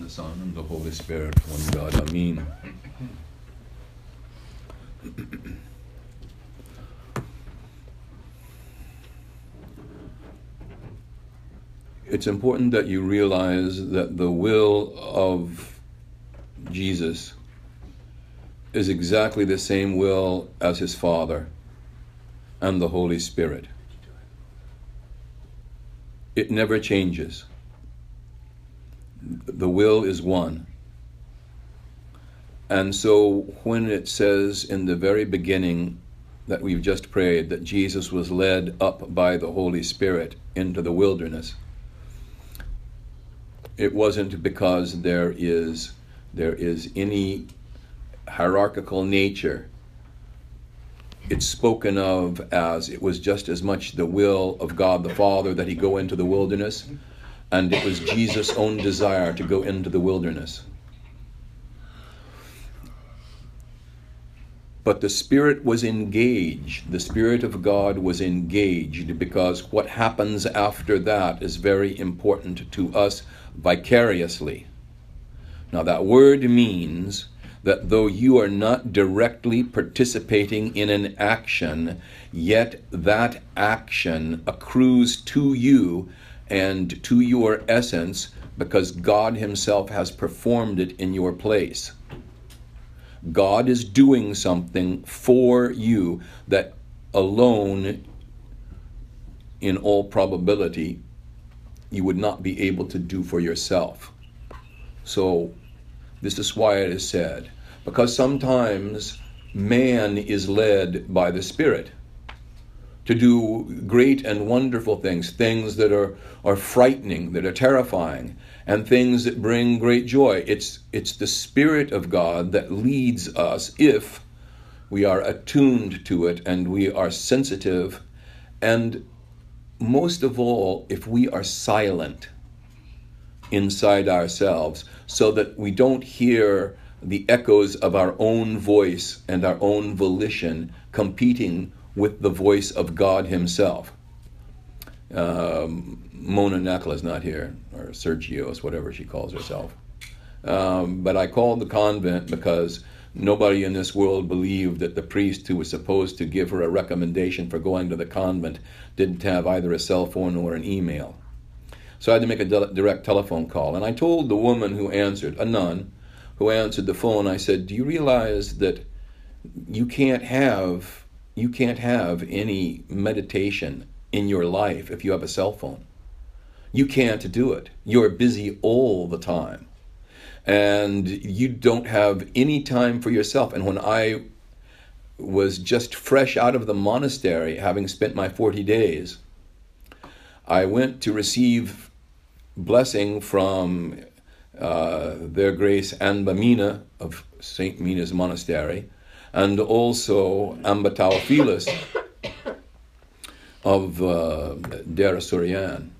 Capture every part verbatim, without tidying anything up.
the Son, and the Holy Spirit, one God. Amen. It's important that you realize that the will of Jesus is exactly the same will as his Father and the Holy Spirit. It never changes. The will is one. And so when it says in the very beginning that we've just prayed that Jesus was led up by the Holy Spirit into the wilderness, it wasn't because there is there is any hierarchical nature. It's spoken of as it was just as much the will of God the Father that he go into the wilderness, and it was Jesus' own desire to go into the wilderness. But the Spirit was engaged. The Spirit of God was engaged because what happens after that is very important to us vicariously. Now that word means that though you are not directly participating in an action, yet that action accrues to you and to your essence because God himself has performed it in your place. God is doing something for you that alone, in all probability, you would not be able to do for yourself. So this is why it is said, because sometimes man is led by the Spirit to do great and wonderful things, things that are, are frightening, that are terrifying, and things that bring great joy. It's, it's the Spirit of God that leads us if we are attuned to it and we are sensitive, and most of all, if we are silent inside ourselves so that we don't hear the echoes of our own voice and our own volition competing with the voice of God himself. Um, Mona Nakla is not here, or Sergios, whatever she calls herself. Um, but I called the convent because nobody in this world believed that the priest who was supposed to give her a recommendation for going to the convent didn't have either a cell phone or an email. So I had to make a de- direct telephone call. And I told the woman who answered, a nun, who answered the phone, I said, do you realize that you can't have you can't have any meditation in your life if you have a cell phone? You can't do it. You're busy all the time. And you don't have any time for yourself. And when I was just fresh out of the monastery, having spent my forty days, I went to receive blessing from uh, their grace Anba Mina of Saint Mina's Monastery, and also Amba Taofilas of uh, Dera Suryan.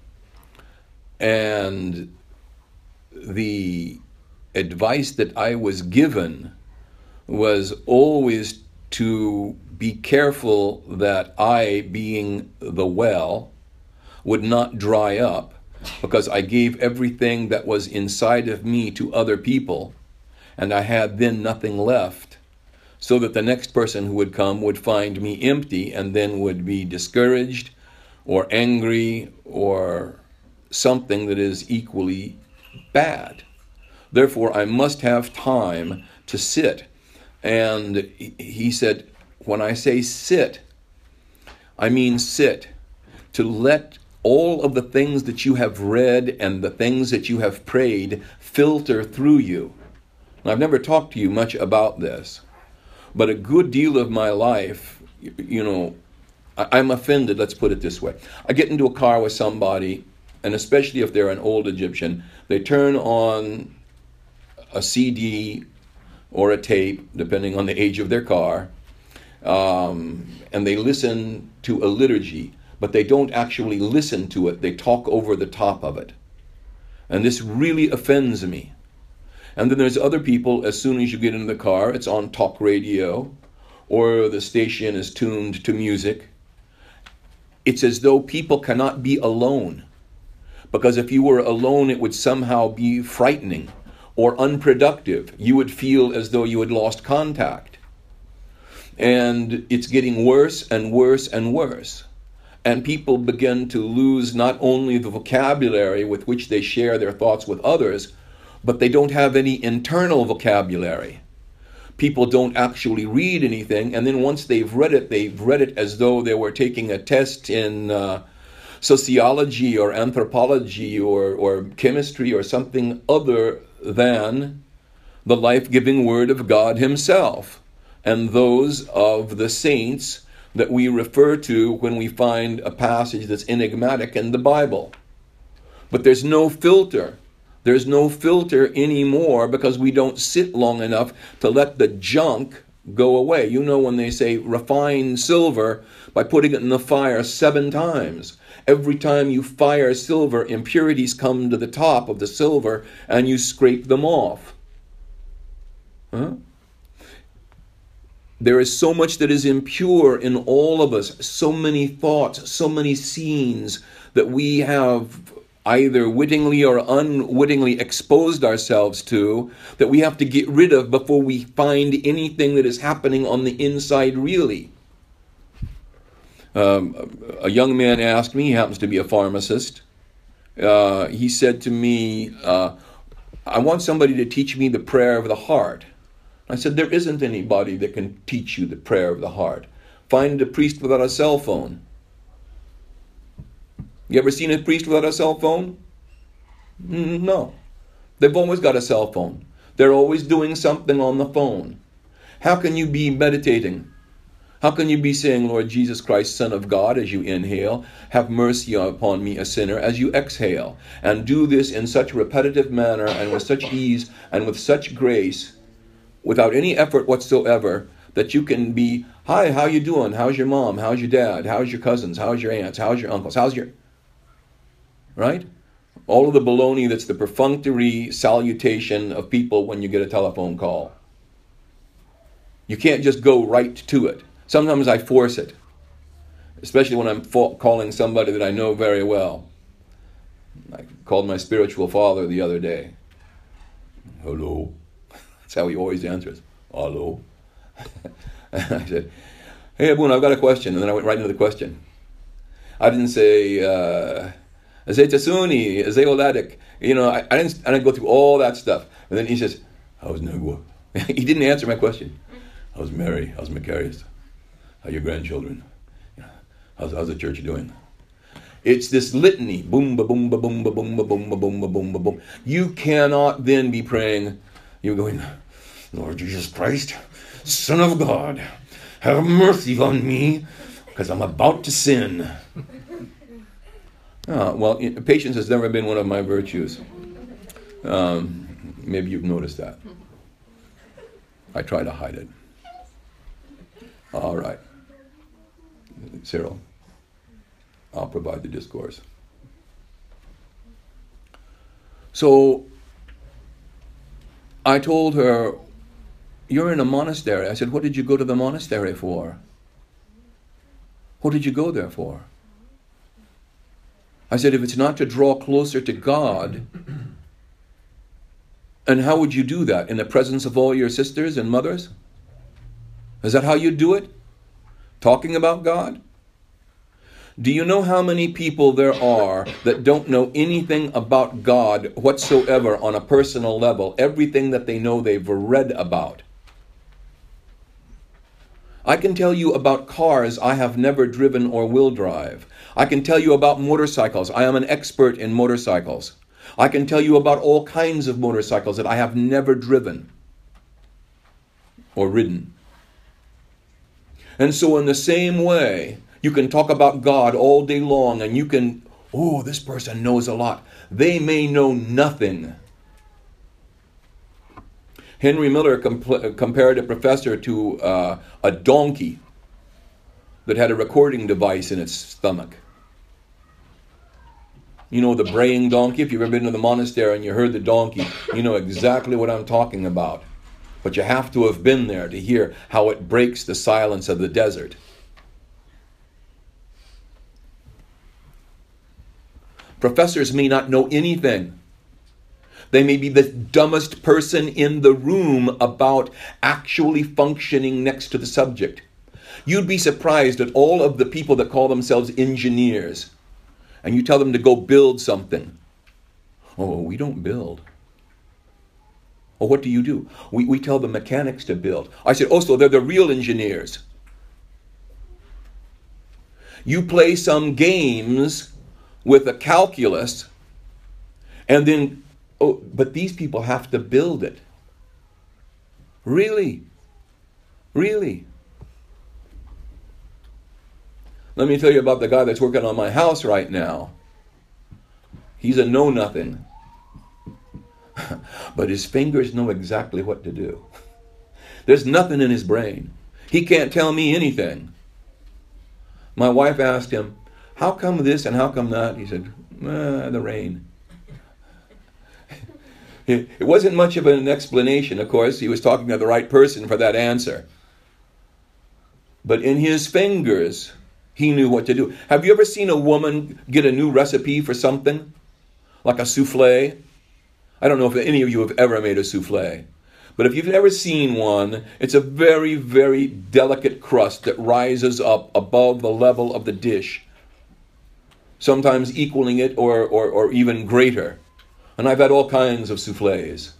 And the advice that I was given was always to be careful that I, being the well, would not dry up, because I gave everything that was inside of me to other people, and I had then nothing left, so that the next person who would come would find me empty and then would be discouraged or angry or something that is equally bad. Therefore, I must have time to sit. And he said, when I say sit, I mean sit, to let all of the things that you have read and the things that you have prayed filter through you. And I've never talked to you much about this, but a good deal of my life, you know, I'm offended, let's put it this way. I get into a car with somebody, and especially if they're an old Egyptian, they turn on a C D or a tape, depending on the age of their car, um, and they listen to a liturgy, but they don't actually listen to it, they talk over the top of it. And this really offends me. And then there's other people, as soon as you get in the car, it's on talk radio, or the station is tuned to music. It's as though people cannot be alone. Because if you were alone, it would somehow be frightening. or unproductive. You would feel as though you had lost contact. And it's getting worse and worse and worse. And people begin to lose not only the vocabulary with which they share their thoughts with others, but they don't have any internal vocabulary. People don't actually read anything, and then once they've read it, they've read it as though they were taking a test in uh, sociology or anthropology or, or chemistry or something other than the life-giving Word of God Himself and those of the saints that we refer to when we find a passage that's enigmatic in the Bible. But there's no filter. There's no filter anymore because we don't sit long enough to let the junk go away. You know when they say refine silver by putting it in the fire seven times. Every time you fire silver, impurities come to the top of the silver and you scrape them off. Huh? There is so much that is impure in all of us, so many thoughts, so many scenes that we have either wittingly or unwittingly exposed ourselves to, that we have to get rid of before we find anything that is happening on the inside really. Um, a young man asked me, he happens to be a pharmacist, uh, he said to me, uh, I want somebody to teach me the prayer of the heart. I said, there isn't anybody that can teach you the prayer of the heart. Find a priest without a cell phone. You ever seen a priest without a cell phone? No. They've always got a cell phone. They're always doing something on the phone. How can you be meditating? How can you be saying, Lord Jesus Christ, Son of God, as you inhale, have mercy upon me, a sinner, as you exhale, and do this in such repetitive manner and with such ease and with such grace, without any effort whatsoever, that you can be, hi, how you doing? How's your mom? How's your dad? How's your cousins? How's your aunts? How's your uncles? How's your... Right? All of the baloney that's the perfunctory salutation of people when you get a telephone call. You can't just go right to it. Sometimes I force it, especially when I'm fa- calling somebody that I know very well. I called my spiritual father the other day. Hello. That's how he always answers. Hello. I said, hey, Abuna, I've got a question. And then I went right into the question. I didn't say, uh, Azetasuni, Azeoladik. You know, I, I, didn't, I didn't go through all that stuff. And then he says, how's Nagua? He didn't answer my question. How's Mary? How's Macarius? How are your grandchildren? How's, how's the church doing? It's this litany. Boom, ba, boom, ba, boom, ba, boom, ba, boom, ba, boom, ba, boom, ba, boom. You cannot then be praying. You're going, Lord Jesus Christ, Son of God, have mercy on me, because I'm about to sin. Oh, well, patience has never been one of my virtues. Um, maybe you've noticed that. I try to hide it. All right. Cyril, I'll provide the discourse. So, I told her, you're in a monastery. I said, what did you go to the monastery for? What did you go there for? I said, if it's not to draw closer to God, and how would you do that? In the presence of all your sisters and mothers? Is that how you do it? Talking about God? Do you know how many people there are that don't know anything about God whatsoever on a personal level? Everything that they know they've read about. I can tell you about cars I have never driven or will drive. I can tell you about motorcycles. I am an expert in motorcycles. I can tell you about all kinds of motorcycles that I have never driven or ridden. And so in the same way, you can talk about God all day long and you can, oh, this person knows a lot. They may know nothing. Henry Miller compl- compared a professor to uh, a donkey that had a recording device in its stomach. You know the braying donkey? If you've ever been to the monastery and you heard the donkey, you know exactly what I'm talking about. But you have to have been there to hear how it breaks the silence of the desert. Professors may not know anything. They may be the dumbest person in the room about actually functioning next to the subject. You'd be surprised at all of the people that call themselves engineers, and you tell them to go build something. Oh, we don't build. Oh, what do you do? We, we tell the mechanics to build. I said, oh, so they're the real engineers. You play some games with a calculus, and then, oh, but these people have to build it. Really? Really? Let me tell you about the guy that's working on my house right now. He's a know-nothing. But his fingers know exactly what to do. There's nothing in his brain. He can't tell me anything. My wife asked him, how come this and how come that? He said, ah, the rain. It wasn't much of an explanation, of course. He was talking to the right person for that answer. But in his fingers, he knew what to do. Have you ever seen a woman get a new recipe for something? Like a souffle? I don't know if any of you have ever made a souffle. But if you've never seen one, it's a very, very delicate crust that rises up above the level of the dish, sometimes equaling it or, or, or even greater. And I've had all kinds of souffles.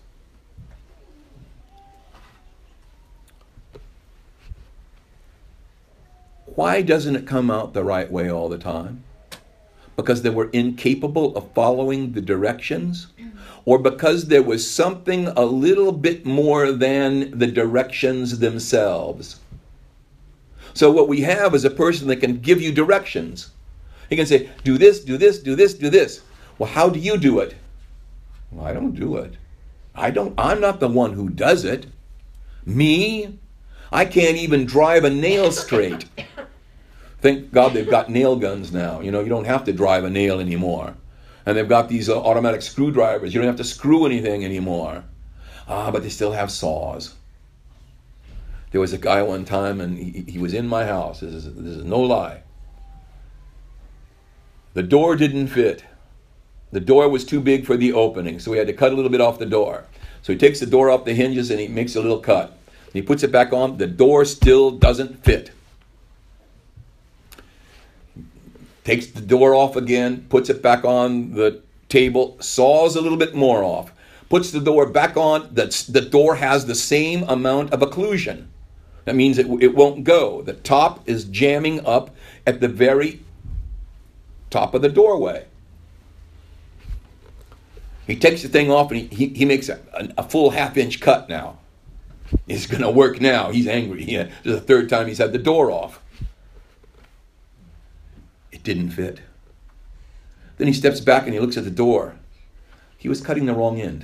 Why doesn't it come out the right way all the time? Because they were incapable of following the directions? Or because there was something a little bit more than the directions themselves? So what we have is a person that can give you directions. He can say, do this, do this, do this, do this. Well, how do you do it? Well, I don't do it. I don't, I'm not the one who does it. Me? I can't even drive a nail straight. Thank God they've got nail guns now. You know, you don't have to drive a nail anymore. And they've got these uh, automatic screwdrivers. You don't have to screw anything anymore. Ah, but they still have saws. There was a guy one time, and he, he was in my house. This is, this is no lie. The door didn't fit. The door was too big for the opening, so we had to cut a little bit off the door. So he takes the door off the hinges and he makes a little cut. He puts it back on. The door still doesn't fit. Takes the door off again, puts it back on the table, saws a little bit more off, puts the door back on. The, the door has the same amount of occlusion. That means it, it won't go. The top is jamming up at the very top of the doorway. He takes the thing off and he, he, he makes a, a, a full half inch cut now. It's going to work now. He's angry. Yeah, this is the third time he's had the door off. It didn't fit. Then he steps back and he looks at the door. He was cutting the wrong end.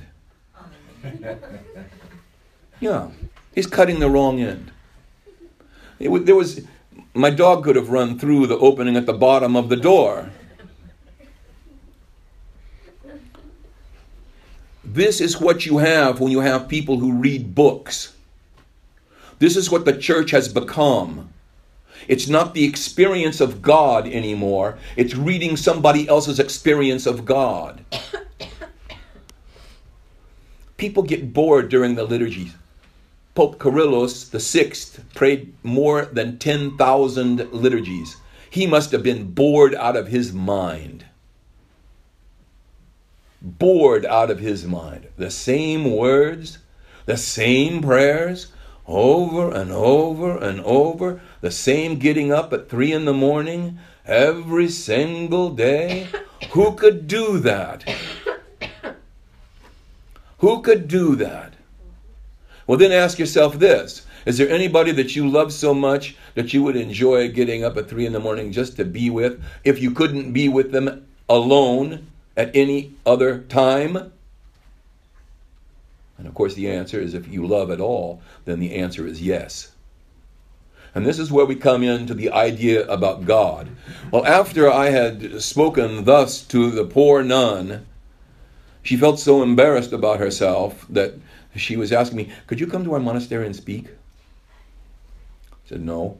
Yeah, he's cutting the wrong end. It was, there was, my dog could have run through the opening at the bottom of the door. This is what you have when you have people who read books. This is what the church has become. It's not the experience of God anymore. It's reading somebody else's experience of God. People get bored during the liturgies. Pope Kyrillos the Sixth prayed more than ten thousand liturgies. He must have been bored out of his mind. Bored out of his mind. The same words, the same prayers, over and over and over, the same getting up at three in the morning every single day. Who could do that? Who could do that? Well, then ask yourself this. Is there anybody that you love so much that you would enjoy getting up at three in the morning just to be with, if you couldn't be with them alone at any other time? And of course the answer is, if you love at all, then the answer is yes. And this is where we come into the idea about God. Well, after I had spoken thus to the poor nun, she felt so embarrassed about herself that she was asking me, could you come to our monastery and speak? I said, no.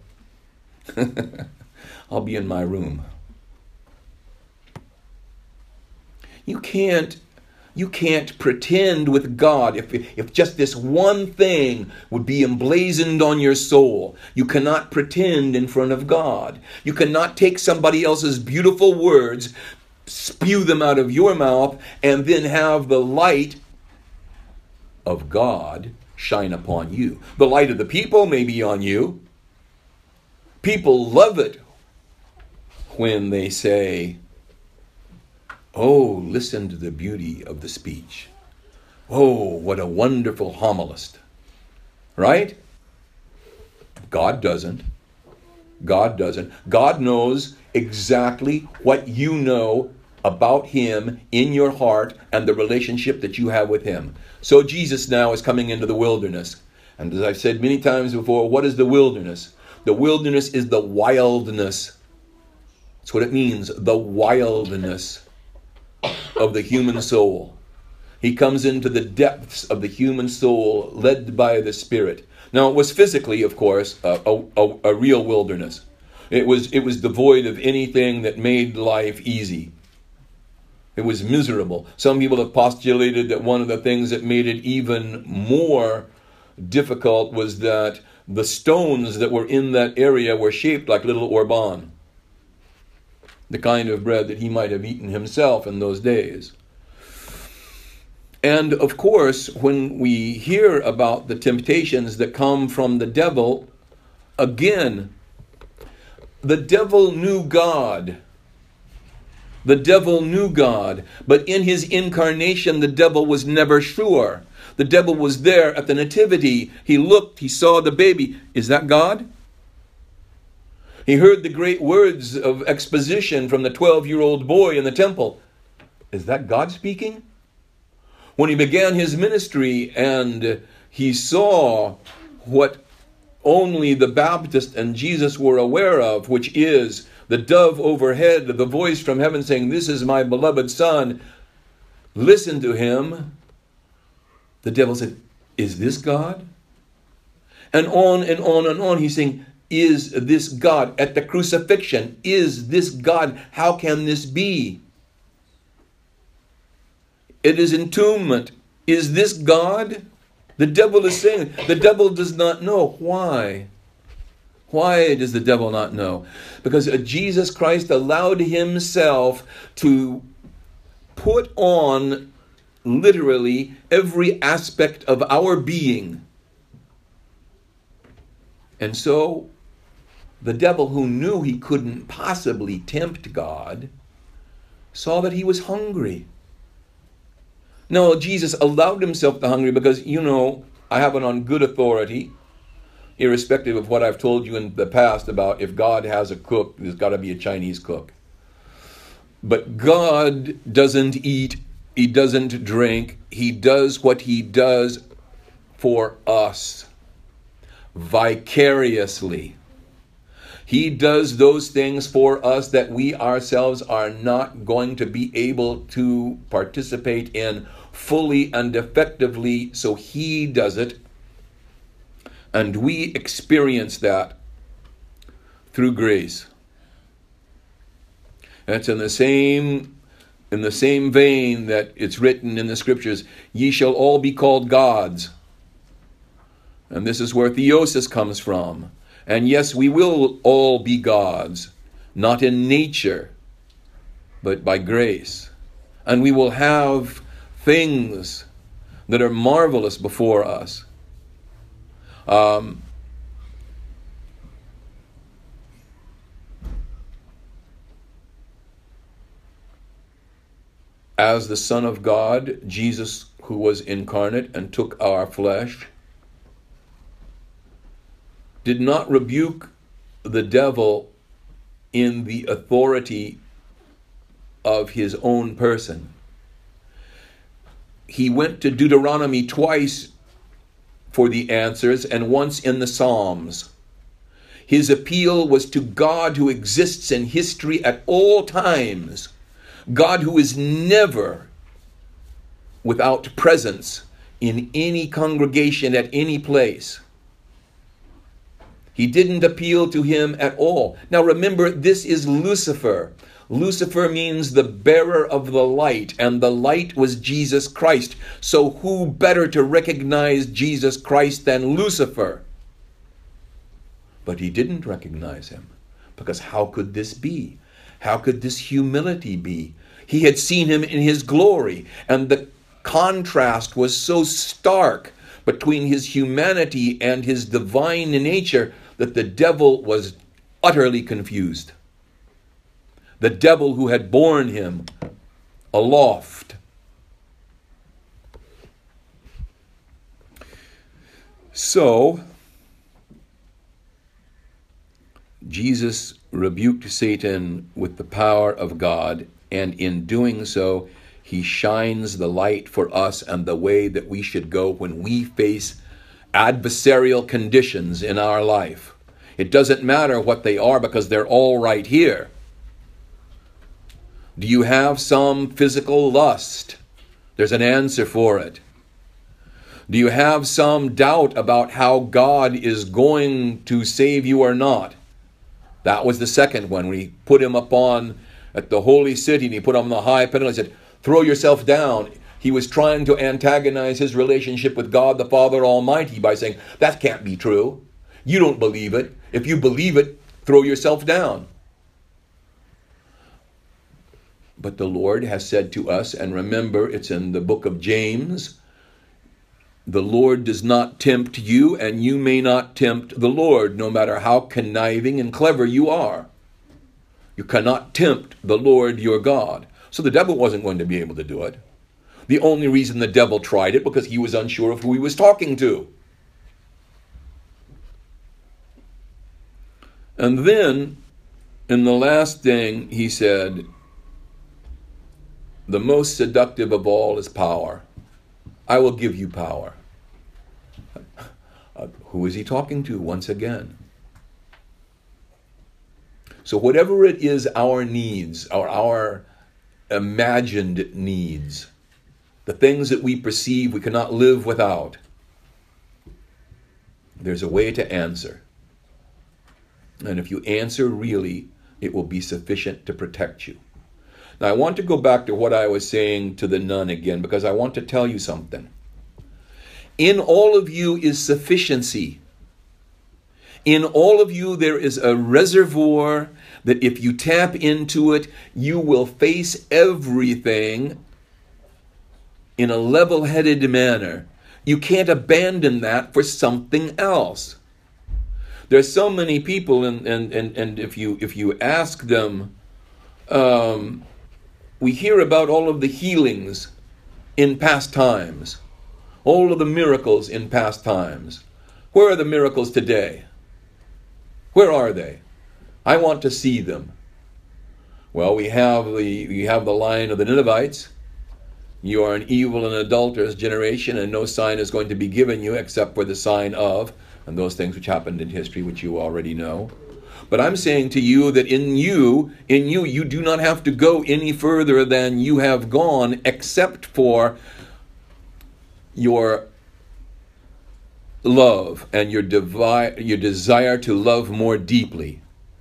I'll be in my room. You can't You can't pretend with God. If, if just this one thing would be emblazoned on your soul, you cannot pretend in front of God. You cannot take somebody else's beautiful words, spew them out of your mouth, and then have the light of God shine upon you. The light of the people may be on you. People love it when they say, "Oh, listen to the beauty of the speech. Oh, what a wonderful homilist." Right? God doesn't. God doesn't. God knows exactly what you know about him in your heart and the relationship that you have with him. So Jesus now is coming into the wilderness. And as I've said many times before, what is the wilderness? The wilderness is the wildness. That's what it means, the wildness of the human soul. He comes into the depths of the human soul, led by the Spirit. Now, it was physically, of course, a, a, a real wilderness. It was, it was devoid of anything that made life easy. It was miserable. Some people have postulated that one of the things that made it even more difficult was that the stones that were in that area were shaped like little orban, the kind of bread that he might have eaten himself in those days. And of course, when we hear about the temptations that come from the devil, again, the devil knew God. The devil knew God, but in his incarnation, the devil was never sure. The devil was there at the nativity. He looked, he saw the baby. Is that God? He heard the great words of exposition from the twelve-year-old boy in the temple. Is that God speaking? When he began his ministry and he saw what only the Baptist and Jesus were aware of, which is the dove overhead, the voice from heaven saying, "This is my beloved Son, listen to him." The devil said, "Is this God?" And on and on and on he's saying, "Is this God?" At the crucifixion, "Is this God? How can this be?" At his entombment, "Is this God?" The devil is saying, the devil does not know. Why? Why does the devil not know? Because Jesus Christ allowed himself to put on literally every aspect of our being. And so the devil, who knew he couldn't possibly tempt God, saw that he was hungry. No, Jesus allowed himself to hunger because, you know, I have it on good authority, irrespective of what I've told you in the past about if God has a cook, there's got to be a Chinese cook. But God doesn't eat, he doesn't drink, he does what he does for us, vicariously. He does those things for us that we ourselves are not going to be able to participate in fully and effectively, so he does it. And we experience that through grace. That's in the same in the same vein that it's written in the scriptures, "Ye shall all be called gods." And this is where theosis comes from. And yes, we will all be gods, not in nature, but by grace. And we will have things that are marvelous before us. Um, as the Son of God, Jesus, who was incarnate and took our flesh, did not rebuke the devil in the authority of his own person. He went to Deuteronomy twice for the answers and once in the Psalms. His appeal was to God who exists in history at all times, God who is never without presence in any congregation at any place. He didn't appeal to him at all. Now remember, this is Lucifer. Lucifer means the bearer of the light, and the light was Jesus Christ. So who better to recognize Jesus Christ than Lucifer? But he didn't recognize him, because how could this be? How could this humility be? He had seen him in his glory, and the contrast was so stark between his humanity and his divine nature that the devil was utterly confused. The devil who had borne him aloft. So, Jesus rebuked Satan with the power of God, and in doing so, he shines the light for us and the way that we should go when we face adversarial conditions in our life. It doesn't matter what they are, because they're all right here. Do you have some physical lust? There's an answer for it. Do you have some doubt about how God is going to save you or not? That was the second one, when he put him upon at the holy city and he put him on the high pinnacle. He said, throw yourself down. He was trying to antagonize his relationship with God the Father Almighty by saying, that can't be true. You don't believe it. If you believe it, throw yourself down. But the Lord has said to us, and remember, it's in the book of James, the Lord does not tempt you, and you may not tempt the Lord, no matter how conniving and clever you are. You cannot tempt the Lord your God. So the devil wasn't going to be able to do it. The only reason the devil tried it, because he was unsure of who he was talking to. And then, in the last thing, he said, the most seductive of all is power. I will give you power. Uh, who is he talking to once again? So whatever it is, our needs, or our imagined needs, the things that we perceive we cannot live without, there's a way to answer. And if you answer really, it will be sufficient to protect you. Now, I want to go back to what I was saying to the nun again, because I want to tell you something. In all of you is sufficiency. In all of you there is a reservoir that if you tap into it, you will face everything in a level-headed manner. You can't abandon that for something else. There's so many people, and and and, and if you if you ask them, um, we hear about all of the healings in past times, all of the miracles in past times. Where are the miracles today? Where are they? I want to see them. Well, we have the we have the line of the Ninevites. You are an evil and adulterous generation, and no sign is going to be given you except for the sign of, and those things which happened in history, which you already know. But I'm saying to you that in you, in you, you do not have to go any further than you have gone, except for your love and your devi- your desire to love more deeply.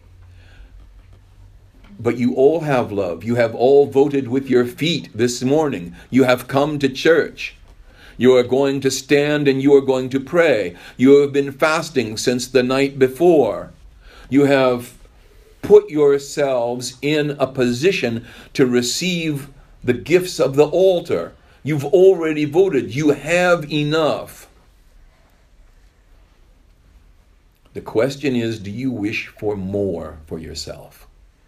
But you all have love. You have all voted with your feet this morning. You have come to church. You are going to stand and you are going to pray. You have been fasting since the night before. You have put yourselves in a position to receive the gifts of the altar. You've already voted. You have enough. The question is, do you wish for more for yourself?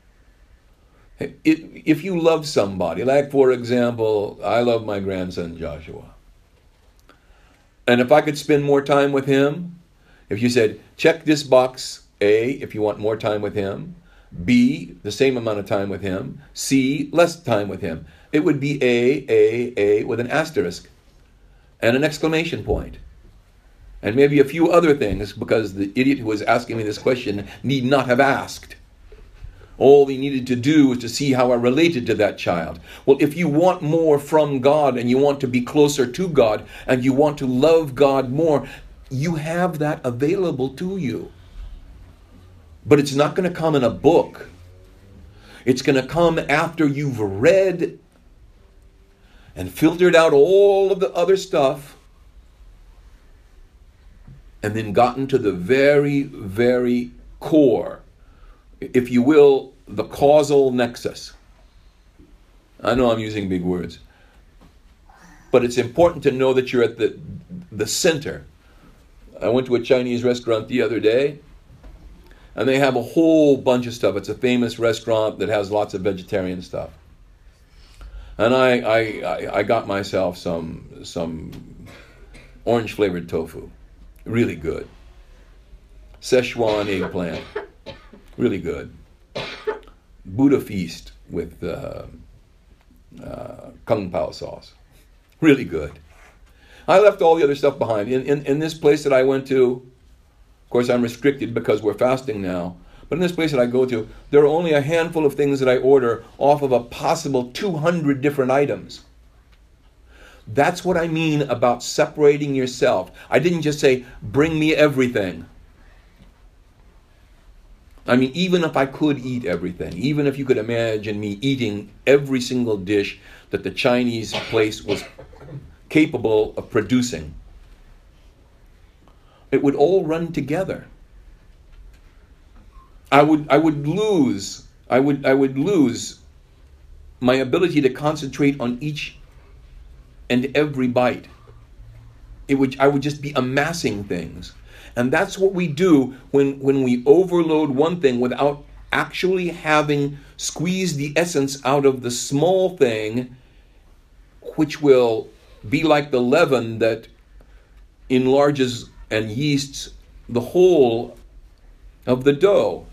If you love somebody, like for example, I love my grandson Joshua. And if I could spend more time with him, if you said, check this box, A, if you want more time with him, B, the same amount of time with him, C, less time with him, it would be A, A, A with an asterisk and an exclamation point. And maybe a few other things, because the idiot who was asking me this question need not have asked. All he needed to do was to see how I related to that child. Well, if you want more from God and you want to be closer to God and you want to love God more, you have that available to you. But it's not going to come in a book. It's going to come after you've read and filtered out all of the other stuff and then gotten to the very, very core, if you will, the causal nexus. I know I'm using big words, but it's important to know that you're at the the center. I went to a Chinese restaurant the other day, and they have a whole bunch of stuff. It's a famous restaurant that has lots of vegetarian stuff. And I I, I, I got myself some some orange flavored tofu, really good. Szechuan eggplant, really good. Buddha feast with uh, uh, Kung Pao sauce, really good. I left all the other stuff behind. In, in in this place that I went to, of course I'm restricted because we're fasting now, but in this place that I go to, there are only a handful of things that I order off of a possible two hundred different items. That's what I mean about separating yourself. I didn't just say, bring me everything. I mean, even if I could eat everything, even if you could imagine me eating every single dish that the Chinese place was capable of producing, it would all run together. I would I would lose I would I would lose my ability to concentrate on each and every bite. It would I would just be amassing things. And that's what we do when, when we overload one thing without actually having squeezed the essence out of the small thing, which will be like the leaven that enlarges and yeasts the whole of the dough.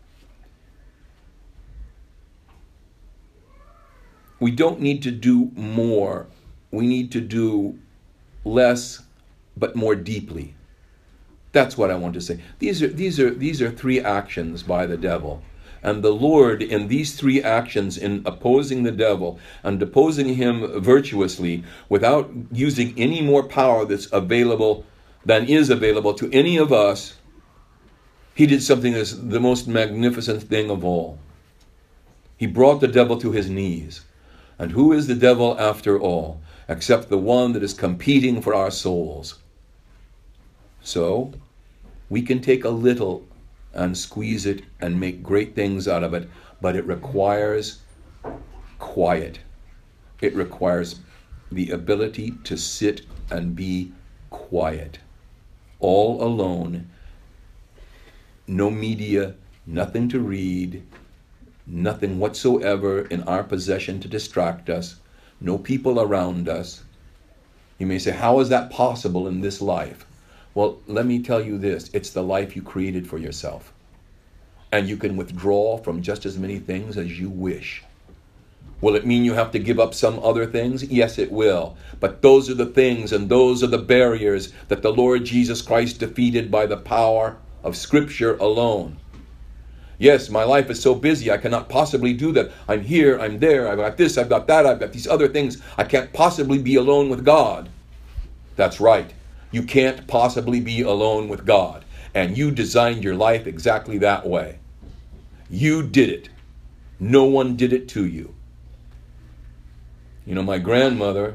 We don't need to do more. We need to do less, but more deeply. That's what I want to say. These are these are these are three actions by the devil. And the Lord, in these three actions, in opposing the devil and opposing him virtuously, without using any more power that's available than is available to any of us, he did something that's the most magnificent thing of all. He brought the devil to his knees. And who is the devil after all, except the one that is competing for our souls? So, we can take a little and squeeze it and make great things out of it, but it requires quiet. It requires the ability to sit and be quiet, all alone, no media, nothing to read, nothing whatsoever in our possession to distract us, no people around us. You may say, how is that possible in this life? Well, let me tell you this, it's the life you created for yourself. And you can withdraw from just as many things as you wish. Will it mean you have to give up some other things? Yes, it will. But those are the things and those are the barriers that the Lord Jesus Christ defeated by the power of Scripture alone. Yes, my life is so busy, I cannot possibly do that. I'm here, I'm there, I've got this, I've got that, I've got these other things. I can't possibly be alone with God. That's right. You can't possibly be alone with God. And you designed your life exactly that way. You did it. No one did it to you. You know, my grandmother,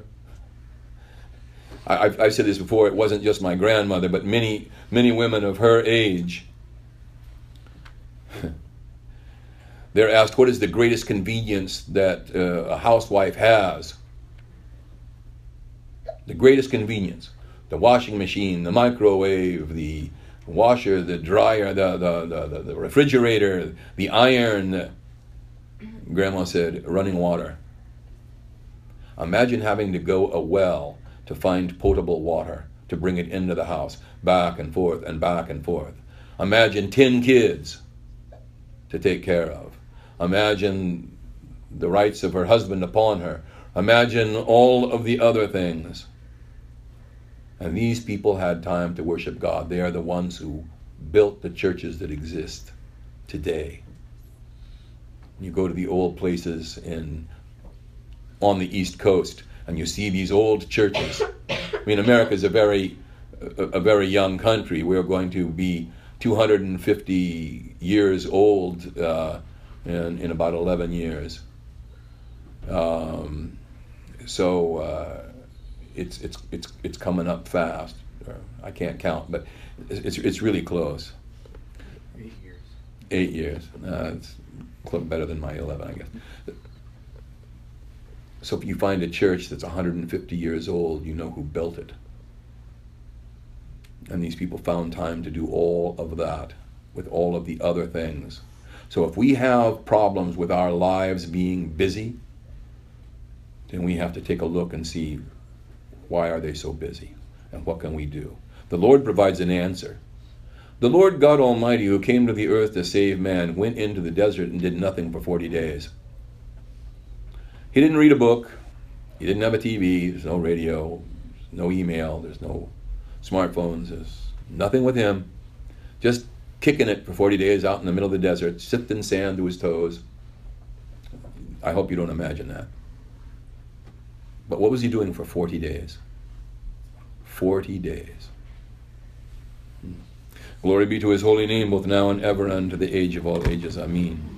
I, I've, I've said this before, it wasn't just my grandmother, but many, many women of her age, they're asked, what is the greatest convenience that uh, a housewife has? The greatest convenience. The washing machine, the microwave, the washer, the dryer, the, the, the, the refrigerator, the iron. Grandma said, running water. Imagine having to go a well to find potable water, to bring it into the house, back and forth and back and forth. Imagine ten kids to take care of. Imagine the rights of her husband upon her. Imagine all of the other things. And these people had time to worship God. They are the ones who built the churches that exist today. You go to the old places in on the East Coast, and you see these old churches. I mean, America is a very, a, a very young country. We're going to be two hundred fifty years old uh, in, in about eleven years. Um, so uh, it's it's it's it's coming up fast. I can't count, but it's it's really close. Eight years. Eight years. Uh, it's better than my eleven, I guess. So if you find a church that's one hundred fifty years old, you know who built it. And these people found time to do all of that with all of the other things. So if we have problems with our lives being busy, then we have to take a look and see, why are they so busy? And what can we do? The Lord provides an answer. The Lord God Almighty, who came to the earth to save man, went into the desert and did nothing for forty days. He didn't read a book. He didn't have a T V. There's no radio. There's no email. There's no smartphones. There's nothing with him. Just kicking it for forty days out in the middle of the desert, sifting sand to his toes. I hope you don't imagine that. But what was he doing for forty days? forty days. Hmm. Glory be to his holy name, both now and ever, and to the age of all ages. Amen.